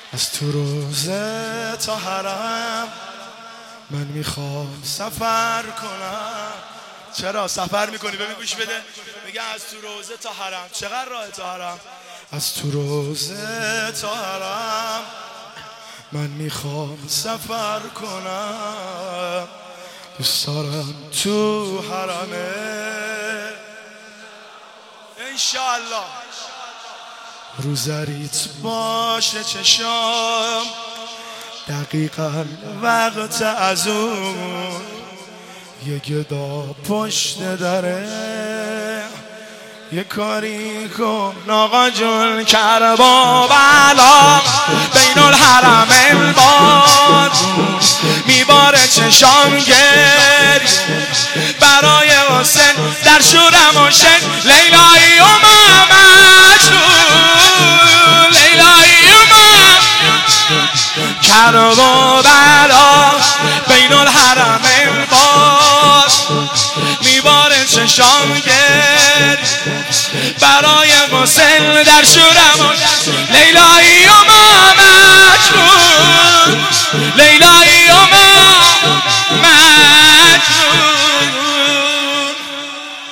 از تو روزه تا حرم من میخوام سفر کنم. چرا سفر میکنی؟ ببین گوش بده، میگه از تو روزه تا حرم. چقدر راه تا حرم؟ از تو روزه تا حرم من میخوام سفر کنم. دوست دارم تو حرمه انشالله روزریت باشه چشام، دقیقا وقت از اون یه گدا پشت داره. یه کاری کن آقا جون، کربا بلا بین الحرمین باد میباره چشام گری برای حسین در شورم و شن لیلایی و ممشون لیلایی و کربا بلا بین الحرمین باد میباره چشام گری برای حسین در شورم و لیلایی و ممشون لیلایی